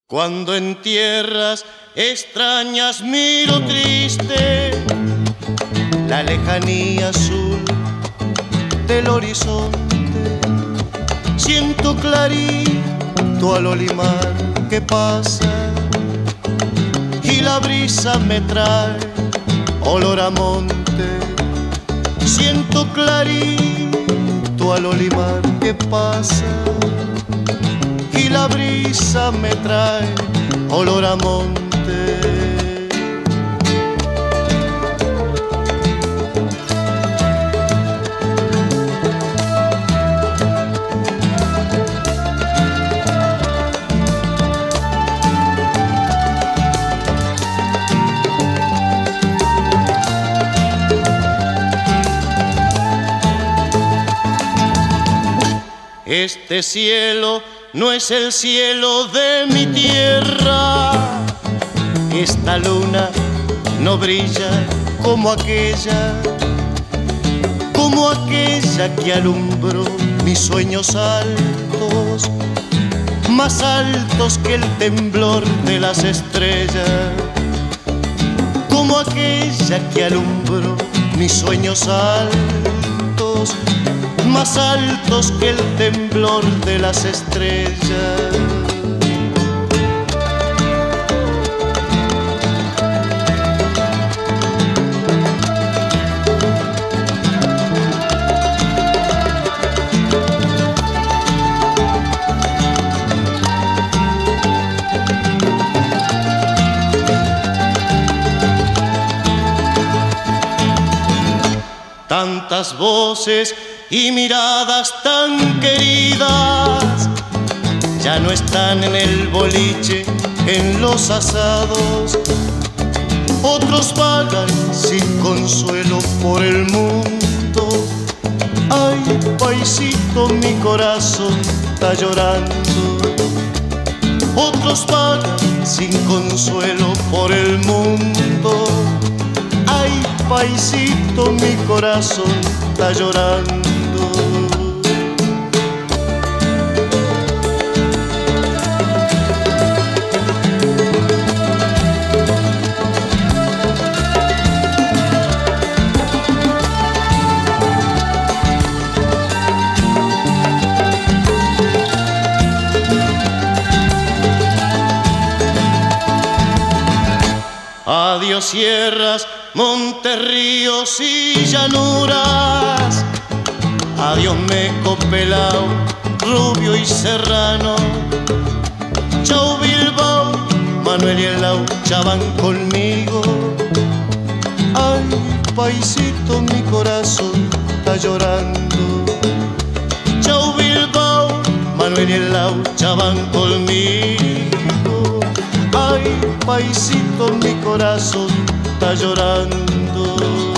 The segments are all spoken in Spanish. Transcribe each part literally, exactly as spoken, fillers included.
Cuando en tierras extrañas miro triste la lejanía azul del horizonte, siento clarito al olimar que pasa y la brisa me trae olor a monte. Siento clarito al olimar que pasa y la brisa me trae olor a monte. Este cielo no es el cielo de mi tierra, esta luna no brilla como aquella, como aquella que alumbró mis sueños altos, más altos que el temblor de las estrellas, como aquella que alumbró mis sueños altos, más altos que el temblor de las estrellas. Tantas voces y miradas tan queridas ya no están en el boliche, en los asados. Otros vagan sin consuelo por el mundo. Ay, paisito, mi corazón está llorando. Otros vagan sin consuelo por el mundo. Ay, paisito, mi corazón está llorando. Adiós sierras, montes, ríos y llanuras. Adiós meco, pelao, rubio y serrano. Chau Bilbao, Manuel y el Laucha van conmigo. Ay, paisito, mi corazón está llorando. Chau Bilbao, Manuel y el Laucha van conmigo. Ay, paisito, mi corazón está llorando.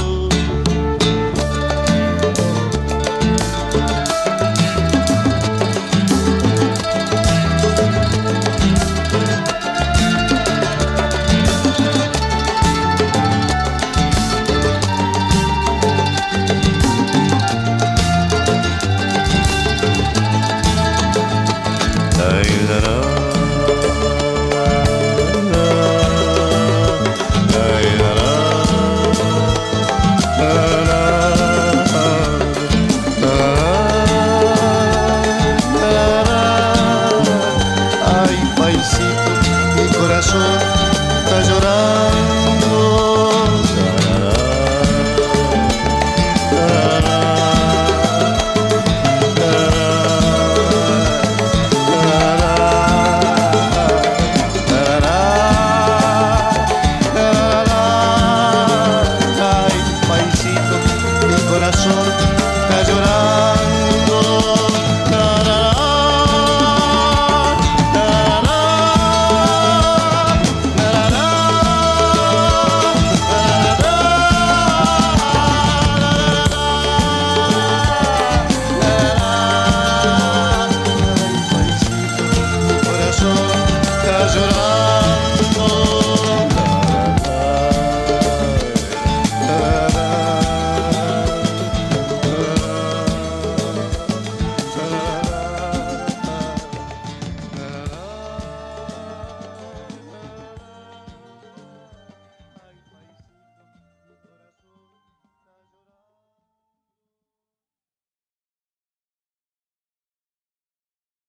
Está llorando. Ay, paisito, mi corazón está llorando. Está llorando.